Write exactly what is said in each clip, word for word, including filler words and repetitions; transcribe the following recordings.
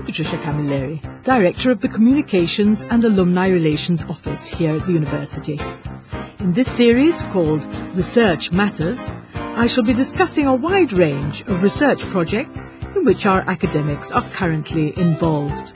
Patricia Camilleri, Director of the Communications and Alumni Relations Office here at the University. In this series called Research Matters, I shall be discussing a wide range of research projects in which our academics are currently involved.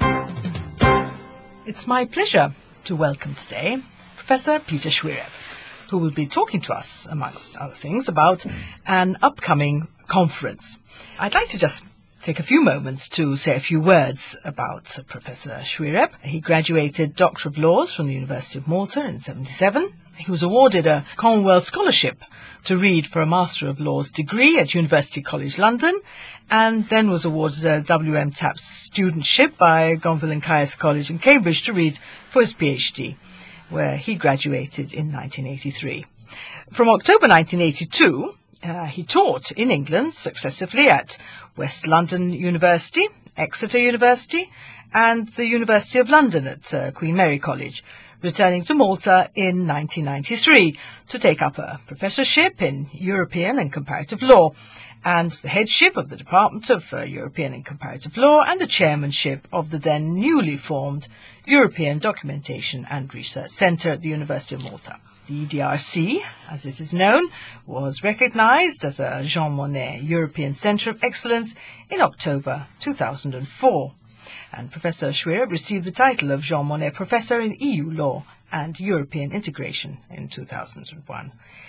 It's my pleasure to welcome today Professor Peter Schwireb, who will be talking to us, amongst other things, about an upcoming conference. I'd like to just take a few moments to say a few words about Professor Schwireb. He graduated Doctor of Laws from the University of Malta in seventy-seven. He was awarded a Commonwealth Scholarship to read for a Master of Laws degree at University College London, and then was awarded a W M TAPS studentship by Gonville and Caius College in Cambridge to read for his PhD, where he graduated in nineteen eighty-three. From October nineteen eighty-two, uh, he taught in England successively at West London University, Exeter University, and the University of London at uh, Queen Mary College, returning to Malta in nineteen ninety-three to take up a professorship in European and Comparative Law, and the headship of the Department of uh, European and Comparative Law, and the chairmanship of the then newly formed European Documentation and Research Centre at the University of Malta. The E D R C, as it is known, was recognised as a Jean Monnet European Centre of Excellence in October two thousand four. And Professor Schwireb received the title of Jean Monnet Professor in E U Law and European Integration in two thousand one.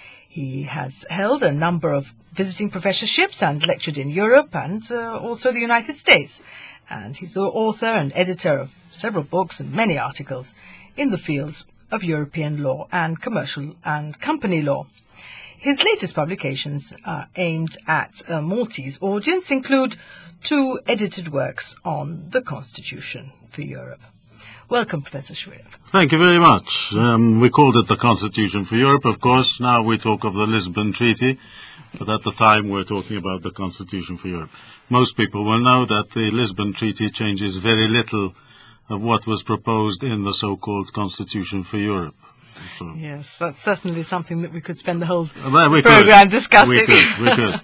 He has held a number of visiting professorships and lectured in Europe and uh, also the United States. And he's the author and editor of several books and many articles in the fields of European law and commercial and company law. His latest publications are aimed at a Maltese audience, include two edited works on the Constitution for Europe. Welcome, Professor Schwireb. Thank you very much. Um, we called it the Constitution for Europe, of course. Now we talk of the Lisbon Treaty, but at the time we're talking about the Constitution for Europe. Most people will know that the Lisbon Treaty changes very little of what was proposed in the so-called Constitution for Europe. So, yes, that's certainly something that we could spend the whole well, we program could. discussing. We could, we could.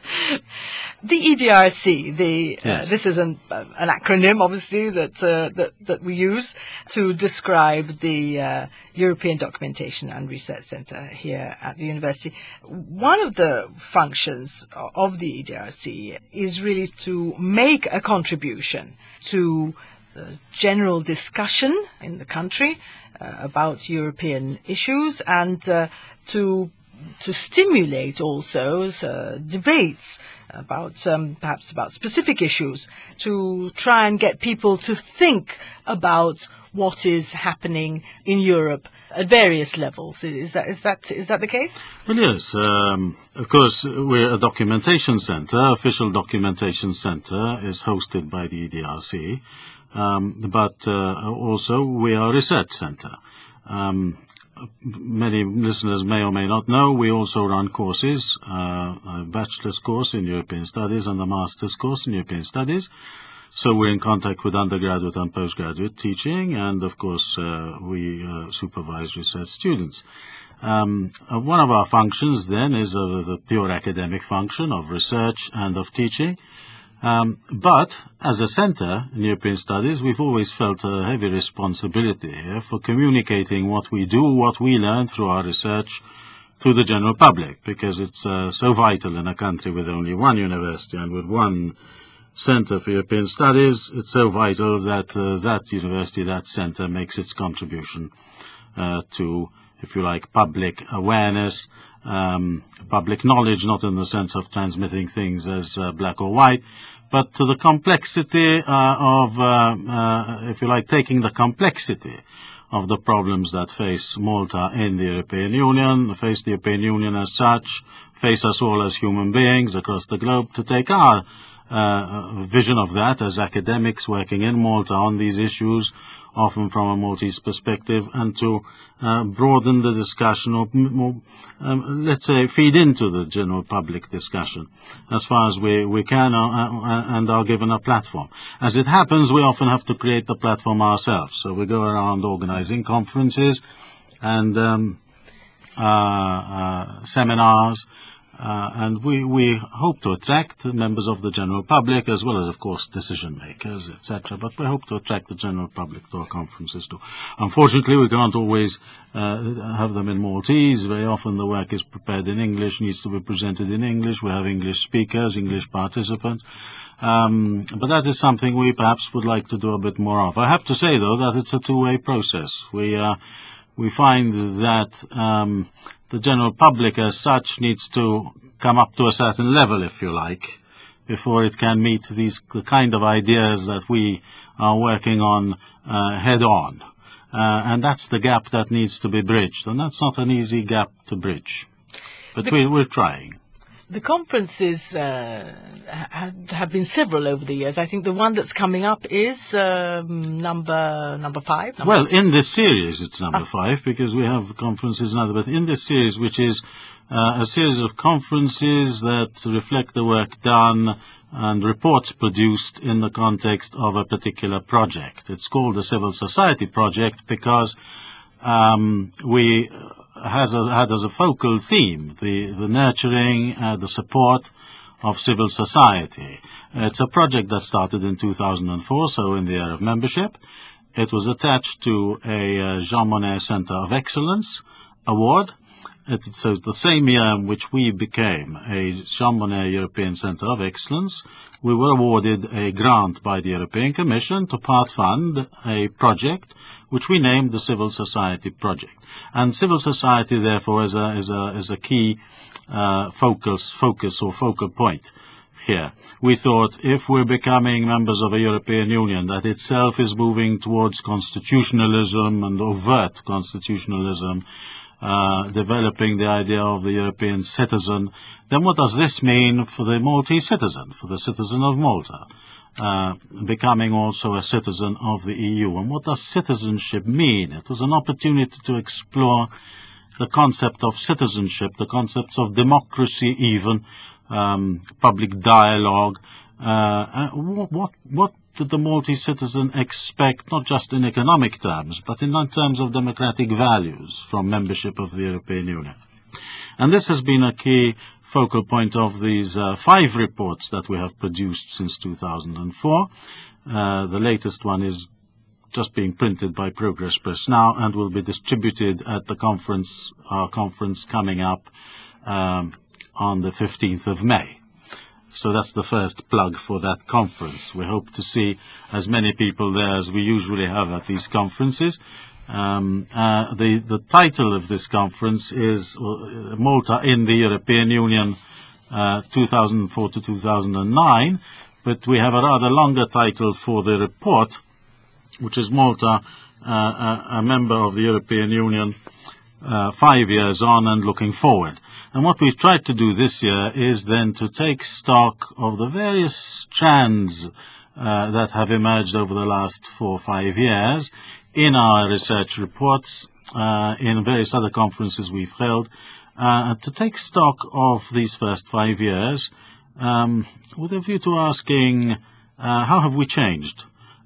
The E D R C, the, uh, yes. this is an, uh, an acronym, obviously, that, uh, that that we use to describe the uh, European Documentation and Research Centre here at the university. One of the functions of the E D R C is really to make a contribution to the general discussion in the country uh, about European issues, and uh, to to stimulate also uh, debates about um, perhaps about specific issues, to try and get people to think about what is happening in Europe at various levels. Is that is that is that the case? Well, yes. Um, of course, we're a documentation centre. Official documentation centre is hosted by the E D R C, um, but uh, also we are a research centre. Um, Many listeners may or may not know, we also run courses, uh, a bachelor's course in European Studies and a master's course in European Studies. So we're in contact with undergraduate and postgraduate teaching, and of course uh, we uh, supervise research students. Um, uh, one of our functions then is uh, the pure academic function of research and of teaching. Um, but as a centre in European Studies, we've always felt a heavy responsibility here for communicating what we do, what we learn through our research, to the general public, because it's uh, so vital in a country with only one university and with one Centre for European Studies. It's so vital that uh, that university, that centre, makes its contribution uh, to, if you like, public awareness, Um, public knowledge, not in the sense of transmitting things as uh, black or white, but to the complexity uh, of, uh, uh, if you like, taking the complexity of the problems that face Malta in the European Union, face the European Union as such, face us all as human beings across the globe, to take our uh, vision of that as academics working in Malta on these issues, often from a Maltese perspective, and to uh, broaden the discussion, or more, um, let's say, feed into the general public discussion as far as we, we can, uh, uh, and are given a platform. As it happens, we often have to create the platform ourselves. So we go around organizing conferences and um, uh, uh, seminars, Uh, and we, we hope to attract members of the general public, as well as, of course, decision makers, et cetera. But we hope to attract the general public to our conferences too. Unfortunately, we can't always uh, have them in Maltese. Very often the work is prepared in English, needs to be presented in English. We have English speakers, English participants. Um, but that is something we perhaps would like to do a bit more of. I have to say, though, that it's a two-way process. We, uh, we find that um, the general public as such needs to come up to a certain level, if you like, before it can meet these the kind of ideas that we are working on uh, head on. Uh, and that's the gap that needs to be bridged. And that's not an easy gap to bridge. But the, we, we're trying. The conferences uh, ha have been several over the years. I think the one that's coming up is um, number number five. Number well, in this series, it's number ah. five, because we have conferences and other. But in this series, which is uh, a series of conferences that reflect the work done and reports produced in the context of a particular project. It's called the Civil Society Project because um, we has a, had as a focal theme the, the nurturing, uh, the support of civil society. It's a project that started in two thousand four, so in the year of membership. It was attached to a uh, Jean Monnet Center of Excellence award. It's so the same year in which we became a Jean Monnet European Center of Excellence, we were awarded a grant by the European Commission to part fund a project which we named the Civil Society Project. And civil society, therefore, is a, is a, is a key uh, focus, focus or focal point here. We thought if we're becoming members of a European Union that itself is moving towards constitutionalism and overt constitutionalism, uh, developing the idea of the European citizen, then what does this mean for the Maltese citizen, for the citizen of Malta? Uh, becoming also a citizen of the E U. And what does citizenship mean? It was an opportunity to explore the concept of citizenship, the concepts of democracy even, um, public dialogue. Uh, what, what, what did the Maltese citizen expect, not just in economic terms, but in terms of democratic values from membership of the European Union? And this has been a key focal point of these uh, five reports that we have produced since two thousand four. Uh, the latest one is just being printed by Progress Press now and will be distributed at the conference, our conference coming up um, on the fifteenth of May. So that's the first plug for that conference. We hope to see as many people there as we usually have at these conferences. Um, uh, the, the title of this conference is uh, Malta in the European Union uh, two thousand four to two thousand nine, but we have a rather longer title for the report, which is Malta, uh, a, a member of the European Union uh, five years on and looking forward. And what we've tried to do this year is then to take stock of the various strands uh, that have emerged over the last four or five years in our research reports, uh, in various other conferences we've held, uh, to take stock of these first five years um, with a view to asking uh, how have we changed?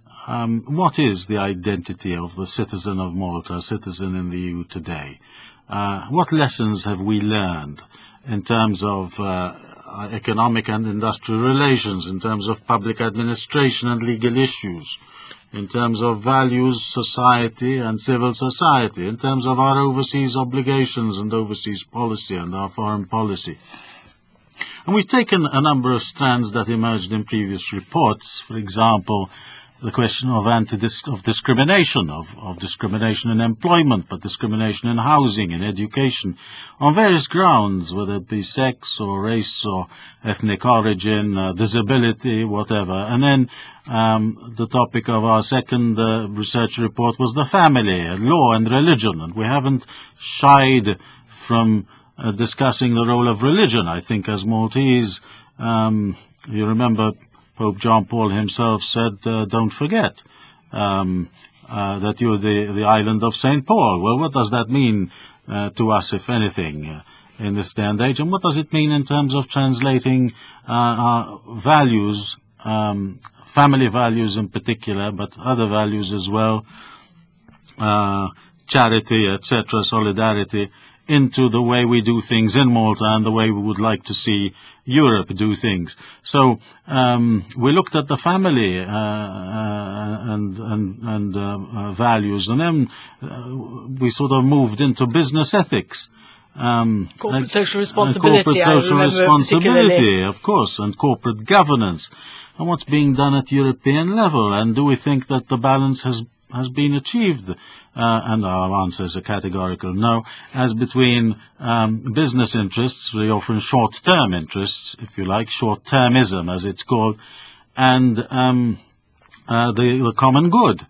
Um, what is the identity of the citizen of Malta, citizen in the E U today? Uh, what lessons have we learned in terms of uh, economic and industrial relations, in terms of public administration and legal issues, in terms of values, society and civil society, in terms of our overseas obligations and overseas policy and our foreign policy? And we've taken a number of strands that emerged in previous reports, for example, the question of anti-dis of discrimination, of, of discrimination in employment, but discrimination in housing, in education, on various grounds, whether it be sex or race or ethnic origin, uh, disability, whatever. And then um, the topic of our second uh, research report was the family, law and religion, and we haven't shied from uh, discussing the role of religion. I think as Maltese, um, you remember Pope John Paul himself said, uh, don't forget um, uh, that you're the, the island of Saint Paul. Well, what does that mean uh, to us, if anything, uh, in this day and age? And what does it mean in terms of translating uh, our values, um, family values in particular, but other values as well, uh, charity, et cetera, solidarity, into the way we do things in Malta and the way we would like to see Europe do things. So um, we looked at the family uh, uh, and and, and uh, uh, values, and then uh, we sort of moved into business ethics. Um, corporate and, social responsibility, and corporate I social responsibility, of course, and corporate governance, and what's being done at European level, and do we think that the balance has has been achieved? Uh, and our answer is a categorical no, as between um, business interests, very often short-term interests, if you like, short-termism as it's called, and um, uh, the, the common good.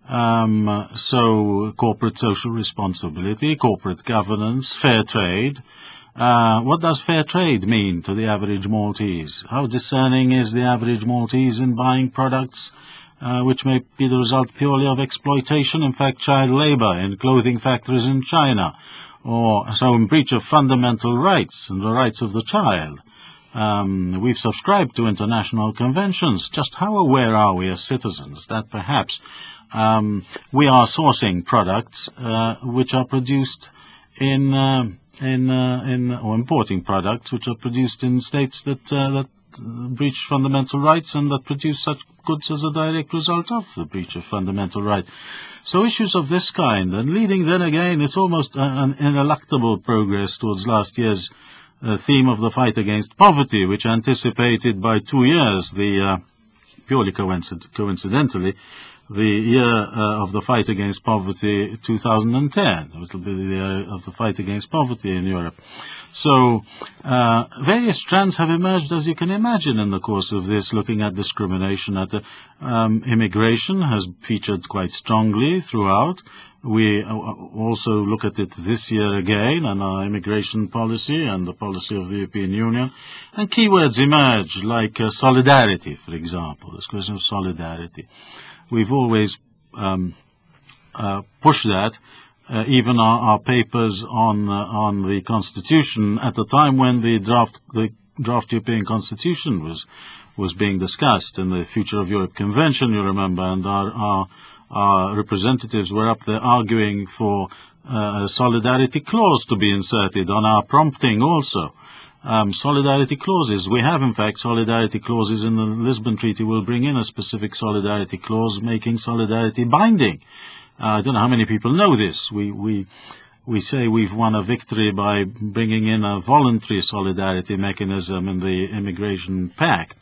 Um, so corporate social responsibility, corporate governance, fair trade. Uh, what does fair trade mean to the average Maltese? How discerning is the average Maltese in buying products uh, which may be the result purely of exploitation, in fact child labor in clothing factories in China, or so in breach of fundamental rights and the rights of the child? Um, we've subscribed to international conventions. Just how aware are we as citizens that perhaps um, we are sourcing products uh, which are produced in uh, in uh, in or importing products which are produced in states that uh, that breach fundamental rights and that produce such goods as a direct result of the breach of fundamental right? So issues of this kind, and leading then again, it's almost an ineluctable progress towards last year's uh, theme of the fight against poverty, which anticipated by two years the uh, purely coincid coincidentally the year uh, of the fight against poverty, two thousand ten. It will be the year of the fight against poverty in Europe. So uh, various strands have emerged, as you can imagine, in the course of this, looking at discrimination. At the, um, immigration has featured quite strongly throughout. We also look at it this year again, and our immigration policy and the policy of the European Union. And keywords emerge, like uh, solidarity, for example, this question of solidarity. We've always um, uh, pushed that, uh, even our, our papers on uh, on the Constitution at the time when the draft the draft European Constitution was was being discussed in the Future of Europe Convention, you remember, and our our, our representatives were up there arguing for uh, a solidarity clause to be inserted on our prompting also. Um, solidarity clauses. We have, in fact, solidarity clauses in the Lisbon Treaty. Will bring in a specific solidarity clause making solidarity binding. Uh, I don't know how many people know this. We, we, we say we've won a victory by bringing in a voluntary solidarity mechanism in the Immigration Pact.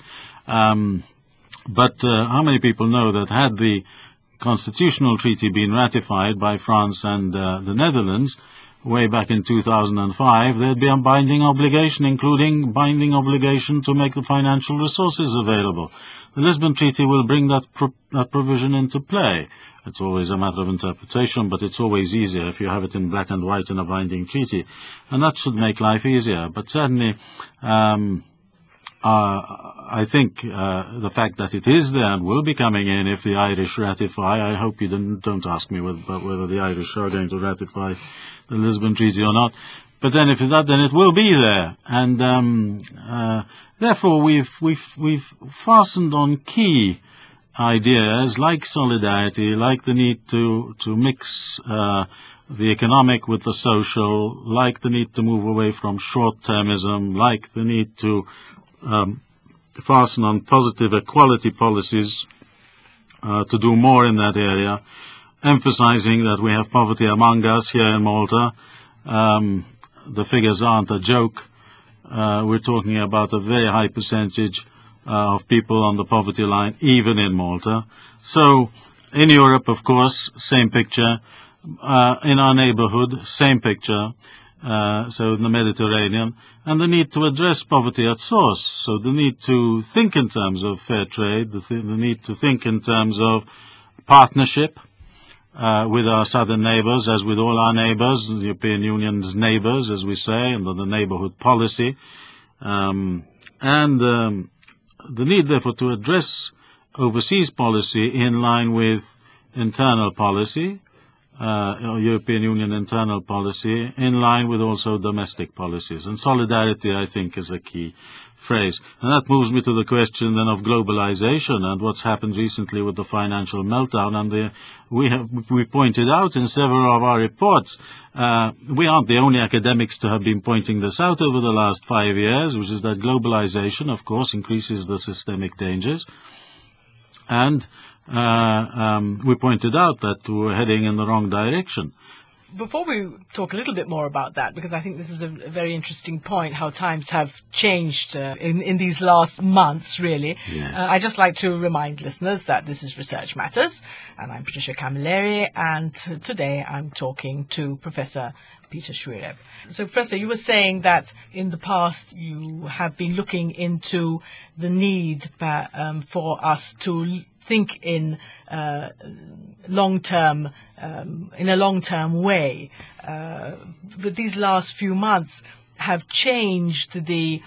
Um, but uh, how many people know that had the constitutional treaty been ratified by France and uh, the Netherlands, way back in two thousand five, there'd be a binding obligation, including binding obligation to make the financial resources available. The Lisbon Treaty will bring that, pro that provision into play. It's always a matter of interpretation, but it's always easier if you have it in black and white in a binding treaty. And that should make life easier. But certainly, um, uh, I think uh, the fact that it is there and will be coming in if the Irish ratify, I hope you don't, don't ask me whether, whether the Irish are going to ratify the Lisbon Treaty or not, but then if that, then it will be there, and um, uh, therefore we've we've we've fastened on key ideas like solidarity, like the need to to mix uh, the economic with the social, like the need to move away from short-termism, like the need to um, fasten on positive equality policies uh, to do more in that area. Emphasizing that we have poverty among us here in Malta. Um, the figures aren't a joke. Uh, we're talking about a very high percentage uh, of people on the poverty line, even in Malta. So, in Europe, of course, same picture. Uh, in our neighborhood, same picture. Uh, so, in the Mediterranean. And the need to address poverty at source. So, the need to think in terms of fair trade, the, th the need to think in terms of partnership. Uh, with our southern neighbours, as with all our neighbours, the European Union's neighbours, as we say, under the neighbourhood policy, um, and um, the need, therefore, to address overseas policy in line with internal policy, uh, European Union internal policy in line with also domestic policies. And solidarity, I think, is a key phrase. And that moves me to the question then of globalization and what's happened recently with the financial meltdown. And the, we have we pointed out in several of our reports, uh, we aren't the only academics to have been pointing this out over the last five years, which is that globalization, of course, increases the systemic dangers. And uh, um, we pointed out that we're heading in the wrong direction. Before we talk a little bit more about that, because I think this is a very interesting point, how times have changed uh, in, in these last months, really. Yes. Uh, I'd just like to remind listeners that this is Research Matters, and I'm Patricia Camilleri, and t- today I'm talking to Professor Peter Shwireb. So, Professor, you were saying that in the past you have been looking into the need uh, um, for us to think in uh, long-term Um, in a long-term way. Uh, but these last few months have changed the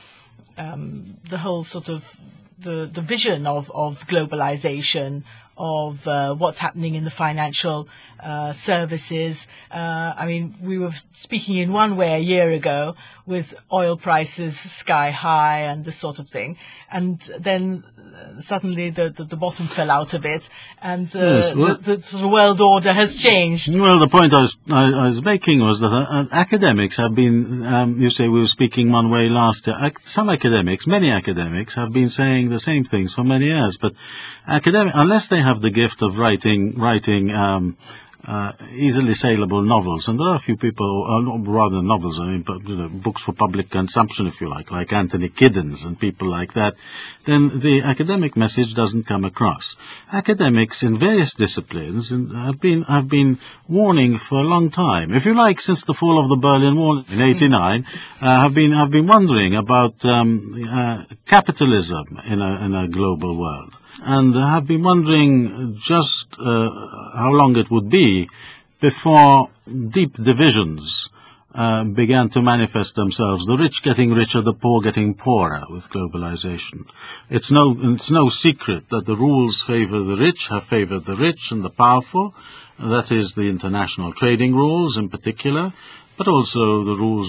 um, the whole sort of the, the vision of, of globalization, of uh, what's happening in the financial uh, services. Uh, I mean, we were speaking in one way a year ago with oil prices sky high and this sort of thing. And then suddenly the, the, the bottom fell out of it, and uh, Yes, well, the, the sort of world order has changed. Well, the point I was, I, I was making was that uh, academics have been, um, you say we were speaking one way last year. Ac- some academics, many academics, have been saying the same things for many years, but academic, unless they have the gift of writing, writing um, uh, easily saleable novels, and there are a few people, uh, rather novels, I mean, you know, books for public consumption, if you like, like Anthony Giddens and people like that, then the academic message doesn't come across. Academics in various disciplines have been have been warning for a long time, if you like, since the fall of the Berlin Wall in eighty-nine, uh, have been have been wondering about um, uh, capitalism in a in a global world, and have been wondering just uh, how long it would be before deep divisions Uh, began to manifest themselves, the rich getting richer, the poor getting poorer with globalization. It's no, it's no secret that the rules favor the rich, have favored the rich and the powerful. That is the international trading rules in particular, but also the rules,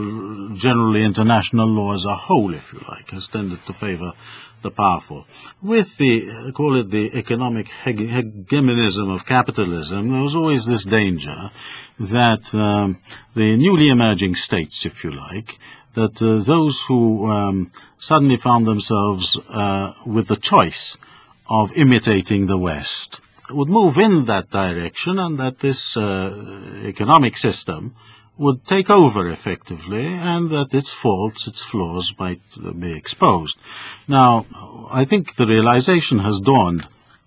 uh, generally international law as a whole, if you like, has tended to favor the powerful. With the, uh, call it the economic hege- hegemonism of capitalism, there was always this danger that um, the newly emerging states, if you like, that uh, those who um, suddenly found themselves uh, with the choice of imitating the West would move in that direction, and that this uh, economic system would take over effectively, and that its faults, its flaws might be exposed. Now, I think the realization has dawned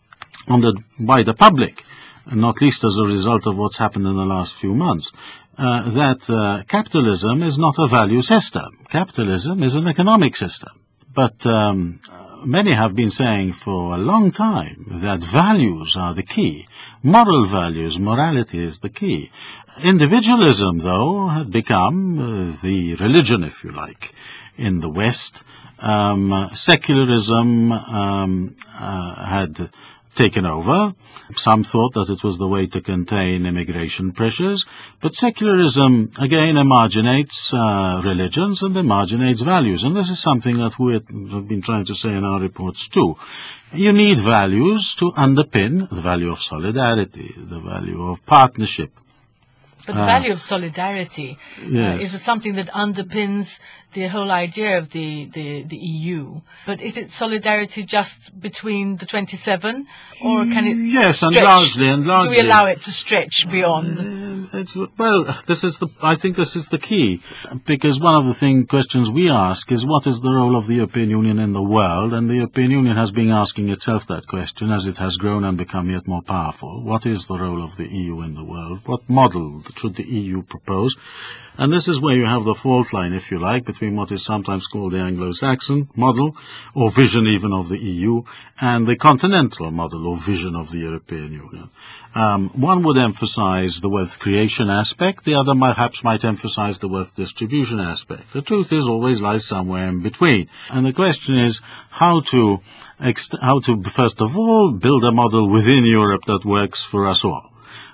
on the wider public, not least as a result of what's happened in the last few months, uh, that uh, capitalism is not a value system. Capitalism is an economic system. But um, many have been saying for a long time that values are the key. Moral values, morality is the key. Individualism, though, had become uh, the religion, if you like, in the West. Um, secularism um, uh, had taken over. Some thought that it was the way to contain immigration pressures, but secularism again emarginates uh, religions and emarginates values, and this is something that we have been trying to say in our reports too. You need values to underpin the value of solidarity, the value of partnership. But the uh, value of solidarity yes. uh, is something that underpins the whole idea of the, the, the E U. But is it solidarity just between the twenty-seven, or can it yes, stretch? and largely, and largely. Do we allow it to stretch beyond? Uh, it, well, this is the. I think this is the key, because one of the thing questions we ask is what is the role of the European Union in the world, and the European Union has been asking itself that question as it has grown and become yet more powerful. What is the role of the E U in the world? What model should the E U propose? And this is where you have the fault line, if you like, between what is sometimes called the Anglo-Saxon model, or vision even of the E U, and the continental model or vision of the European Union. Um, one would emphasize the wealth creation aspect, the other perhaps might emphasize the wealth distribution aspect. The truth is always lies somewhere in between. And the question is how to, ext- how to first of all, build a model within Europe that works for us all.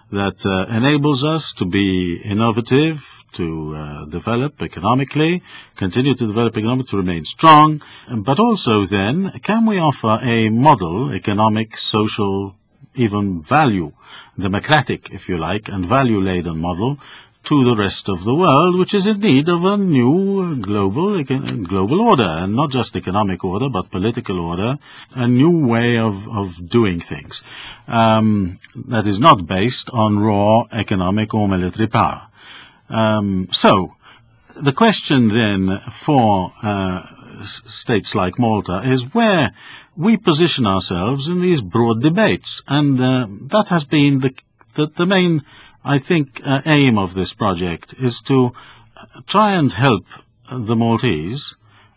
that uh, enables us to be innovative, to uh, develop economically, continue to develop economically, to remain strong, but also then, can we offer a model, economic, social, even value, democratic, if you like, and value-laden model to the rest of the world, which is in need of a new global global order, and not just economic order, but political order, a new way of, of doing things um, that is not based on raw economic or military power. Um, so, the question then for uh, states like Malta is where we position ourselves in these broad debates, and uh, that has been the, the, the main, I think, uh, aim of this project, is to try and help the Maltese,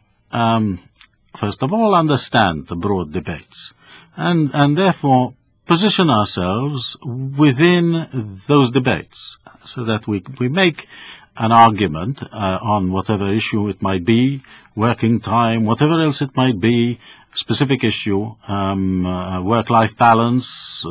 um, first of all, understand the broad debates, and, and therefore position ourselves within those debates, so that we, we make an argument uh, on whatever issue it might be, working time, whatever else it might be, specific issue, um, uh, work-life balance,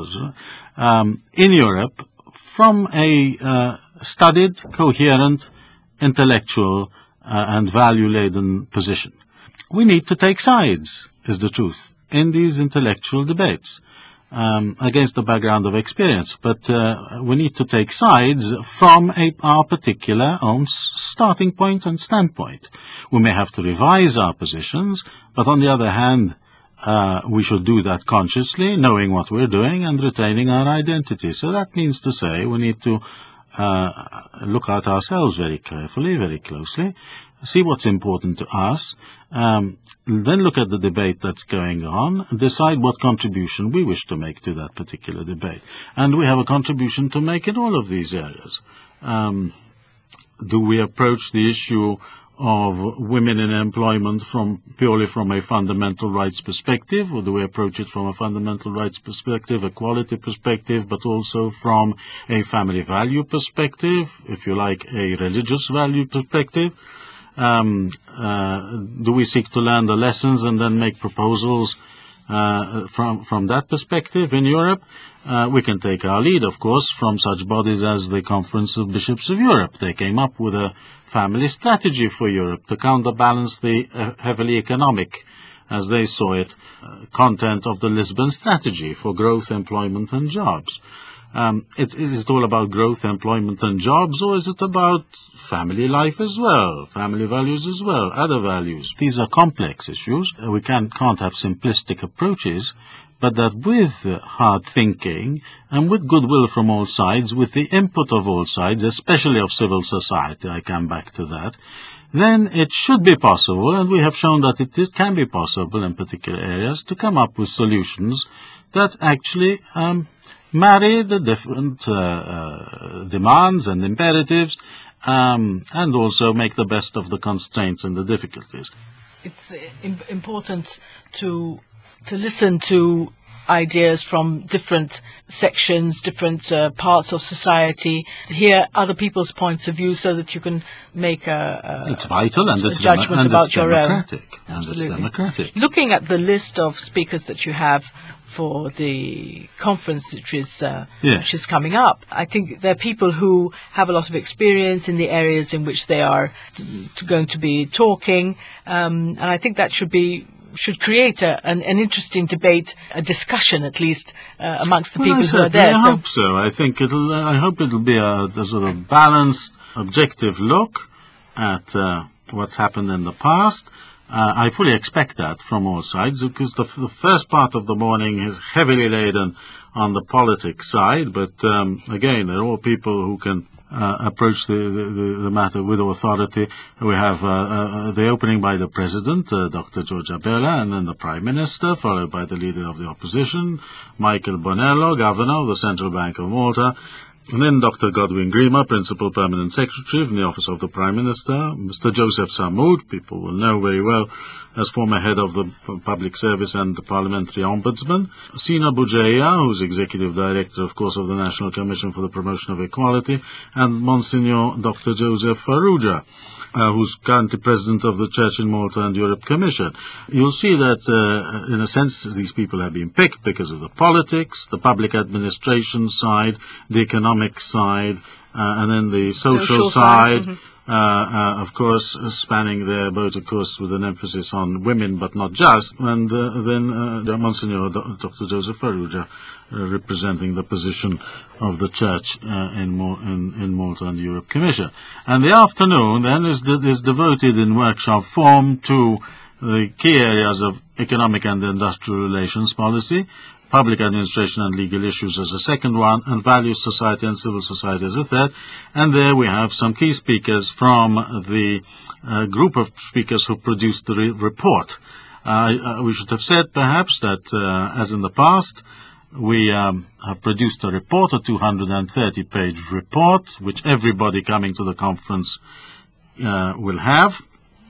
um, in Europe, from a uh, studied, coherent, intellectual, uh, and value-laden position. We need to take sides, is the truth, in these intellectual debates. Um, against the background of experience, but uh, we need to take sides from a, our particular own starting point and standpoint. We may have to revise our positions, but on the other hand, uh, we should do that consciously, knowing what we're doing and retaining our identity. So that means to say we need to uh, look at ourselves very carefully, very closely, see what's important to us, um, then look at the debate that's going on, decide what contribution we wish to make to that particular debate. And we have a contribution to make in all of these areas. Um, do we approach the issue of women in employment from purely from a fundamental rights perspective, or do we approach it from a fundamental rights perspective, equality perspective, but also from a family value perspective, if you like, a religious value perspective? Um, uh, do we seek to learn the lessons and then make proposals uh, from from that perspective in Europe? Uh, we can take our lead, of course, from such bodies as the Conference of Bishops of Europe. They came up with a family strategy for Europe to counterbalance the uh, heavily economic, as they saw it, uh, content of the Lisbon strategy for growth, employment and jobs. Um, it, is it all about growth, employment and jobs, or is it about family life as well, family values as well, other values? These are complex issues. We can, can't have simplistic approaches, but that with hard thinking and with goodwill from all sides, with the input of all sides, especially of civil society, I come back to that, then it should be possible, and we have shown that it, it can be possible in particular areas, to come up with solutions that actually um, marry the different uh, uh, demands and imperatives, um, and also make the best of the constraints and the difficulties. It's im- important to to listen to ideas from different sections, different uh, parts of society, to hear other people's points of view, so that you can make a, a it's vital and a it's judgment dem- and about it's your democratic. own. And Absolutely. it's democratic. Looking at the list of speakers that you have for the conference, which is uh, yes. which is coming up, I think there are people who have a lot of experience in the areas in which they are t- t- going to be talking, um, and I think that should be should create a, an, an interesting debate, a discussion at least uh, amongst the well, people I who are certainly there. I So hope so. I think it'll. I hope it'll be a, a sort of balanced, objective look at uh, what's happened in the past. Uh, I fully expect that from all sides, because the, the first part of the morning is heavily laden on the politics side. But um, again, they're all people who can uh, approach the, the, the matter with authority. We have uh, uh, the opening by the President, uh, Doctor Giorgia Bella, and then the Prime Minister, followed by the Leader of the Opposition, Michael Bonello, Governor of the Central Bank of Malta. And then Doctor Godwin Grima, Principal Permanent Secretary in the Office of the Prime Minister. Mister Joseph Samud, people will know very well as former head of the Public Service and the Parliamentary Ombudsman. Sina Bugeja, who's Executive Director, of course, of the National Commission for the Promotion of Equality, and Monsignor Doctor Joseph Farrugia, uh, who's currently President of the Church in Malta and Europe Commission. You'll see that, uh, in a sense, these people have been picked because of the politics, the public administration side, the economic side, uh, and then the social, Social side. side, mhm. Uh, uh, of course, uh, spanning their boat, of course, with an emphasis on women, but not just. And uh, then uh, Monsignor Do- Doctor Joseph Farrugia, uh, representing the position of the Church uh, in, Mo- in, in Malta and the Europe Commission. And the afternoon then is, de- is devoted in workshop form to the key areas of economic and industrial relations policy, public administration and legal issues as a second one, and values, society and civil society as a third. And there we have some key speakers from the uh, group of speakers who produced the re- report. Uh, uh, we should have said, perhaps, that, uh, as in the past, we um, have produced a report, a two hundred thirty page report, which everybody coming to the conference uh, will have.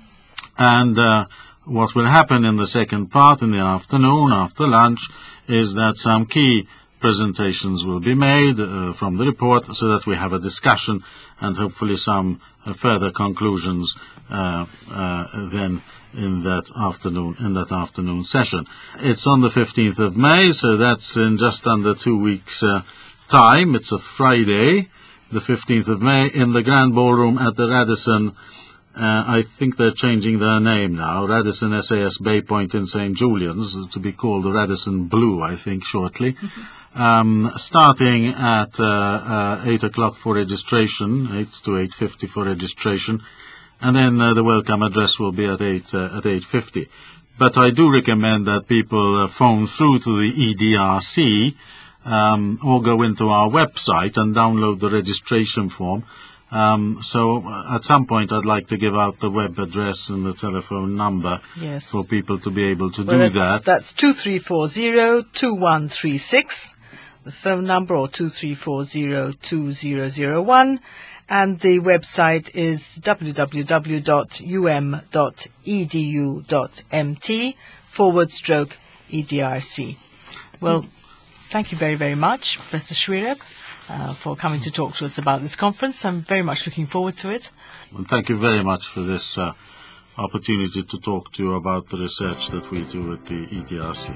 And uh, what will happen in the second part, in the afternoon, after lunch, is that some key presentations will be made uh, from the report so that we have a discussion and hopefully some uh, further conclusions uh, uh, then in that afternoon in that afternoon session. It's on the fifteenth of May, so that's in just under two weeks uh, time. It's a Friday, the fifteenth of May, in the Grand Ballroom at the Radisson. Uh, I think they're changing their name now, Radisson S A S Bay Point in Saint Julian's, to be called the Radisson Blue, I think, shortly. Mm-hmm. Um, starting at uh, uh, eight o'clock for registration, eight to eight fifty for registration, and then uh, the welcome address will be at eight uh, at eight fifty. But I do recommend that people uh, phone through to the E D R C um, or go into our website and download the registration form. Um, so uh, at some point I'd like to give out the web address and the telephone number Yes. for people to be able to Well, do that's, that. That's two three four zero two one three six, the phone number, or two three four zero two zero zero one, and the website is w w w dot u m dot e d u dot m t forward stroke E D R C. Well, thank you very, very much, Professor Schwireb, Uh, for coming to talk to us about this conference. I'm very much looking forward to it. And thank you very much for this uh, opportunity to talk to you about the research that we do at the E D R C.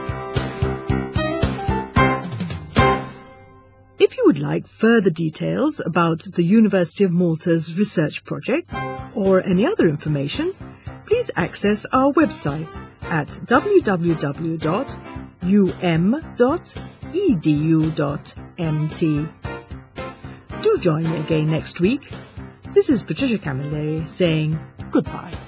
If you would like further details about the University of Malta's research projects or any other information, please access our website at w w w dot u m dot e d u dot m t. Do join me again next week. This is Patricia Camilleri saying goodbye.